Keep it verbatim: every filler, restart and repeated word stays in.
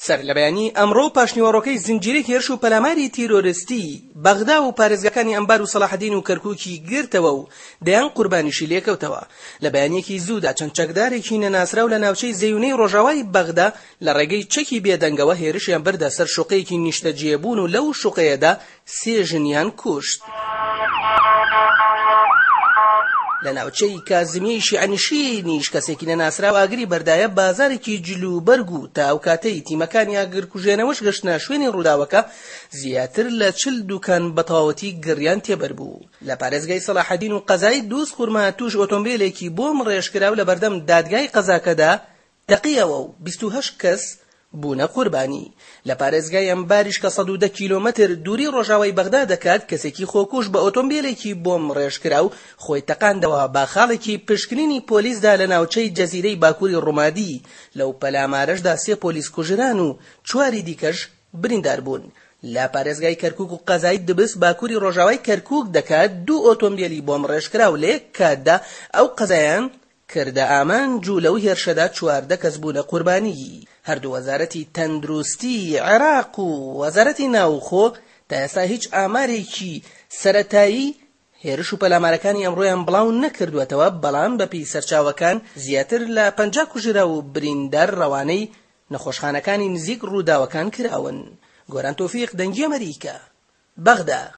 سەر لە بەیانی ئەمڕۆ پاشنیوەڕۆکەی زنجیرەی هێرش و پەلاماری تیرۆریستی بەغدا و پارێزگاکانی ئەمبار و سەلاحەدین و کەرکووکی گرتەوە و دەیان قوربانیشی لێکەوتەوە. لە بەیانیەکی زوودا چەند چەکدارێکی نەناسراو لە ناوچەی زەیونەی ڕۆژاوای بەغدا لە ڕێگەی چەکی بێدەنگەوە هێرشیان بردە سەر شوقەیەکی نیشتەجێبوون و لەو شوقەیەدا سێ ژنیان کوشت. لە ناوچەی کازمیەی شیعنشینیش کەسێکی نەناسراو ئاگری بەردایە بازارێکی جلوبەرگ و تا ئەو کاتەی تیمەکانی ئاگرکوژێنەوەش گەشتە شوێنی ڕووداوەکە زیاتر لە چل دوکان بەتەواوەتی گڕیان تێبەر بوو. لە پارێزگای سەلاحەدین و قەزای دووس خورما توش ئۆتۆمبیلێکی بۆم ڕێژکراو لە بەردەم دادگای قەزاکەدا دەقیەوە و بیست و هەشت کەس بوونە قوربانی. لە پارێزگای ئەمباریش کە سەد و دە کیلۆمەتر دووری ڕۆژاوای بەغدا دەکات کەسێکی خۆکوش بە ئۆتۆمبیلێکی بۆم ڕێژکراو خۆی تەقاندەوە با خاڵێکی پشکنینی پۆلیسدا لە ناوچەی جەزیرەی باکووری ڕوومادی. لەو پەلامارەشدا سێ پۆلیس کوژران و چواری دیکەش بریندار بوون. لە پارێزگای کەرکووک و قەزای دبس باکووری ڕۆژاوای کەرکووک دەکات دوو ئۆتۆمبیلی بۆم ڕێژکراو لە یەک کاتدا ئەو قەزایان کردە ئامانج و لەو هێرشەدا چواردە کەس بوونە قوربانی. هەردوو وەزارەتی تەندروستی عێراق و وەزارەتی ناوخۆ تا ئێستا هیچ ئامارێکی سەرەتایی هێرش و پەلامارەکانی ئەمڕۆیان بڵاو نەکردووەتەوە، بەڵام بەپی سەرچاوەکان زیاتر لە پەنجا کوژرا و بریندار ڕەوانەی نەخۆشخانەکانی نزیک ڕووداوەکان کراون. گۆران تۆفیق، دەنگی ئەمەریکا، بەغدا.